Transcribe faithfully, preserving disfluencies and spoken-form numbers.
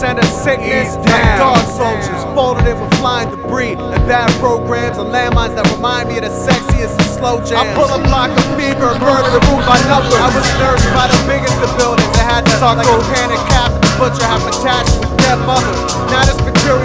send a sickness like dog soldiers, folded in with flying debris and bad programs and landmines that remind me of the sexiest and slow jams. I pull a block of fever and murder the room by numbers. I was nursed by the biggest of buildings that had to talk like a panic captain. The butcher half attached with dead mother. Now this material